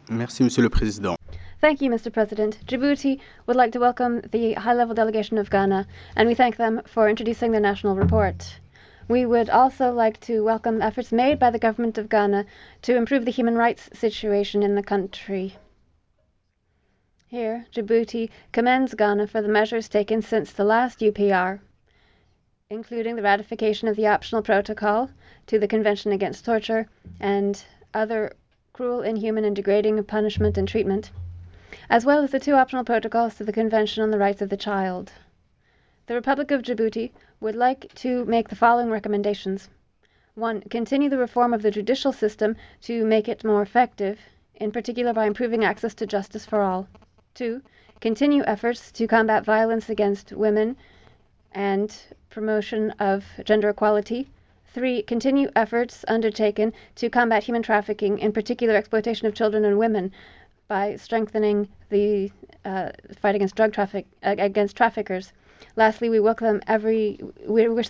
Merci, Monsieur le Président. Thank you, Mr. President. Djibouti would like to welcome the high-level delegation of Ghana, and we thank them for introducing their national report. We would also like to welcome efforts made by the government of Ghana to improve the human rights situation in the country. Here, Djibouti commends Ghana for the measures taken since the last UPR, including the ratification of the optional protocol to the Convention Against Torture and other cruel, inhuman, and degrading punishment and treatment, as well as the 2 optional protocols to the Convention on the Rights of the Child. The Republic of Djibouti would like to make the following recommendations. 1. Continue the reform of the judicial system to make it more effective, in particular by improving access to justice for all. 2. Continue efforts to combat violence against women and promotion of gender equality. 3. Continue efforts undertaken to combat human trafficking, in particular exploitation of children and women, by strengthening the fight against against traffickers. Lastly, we wish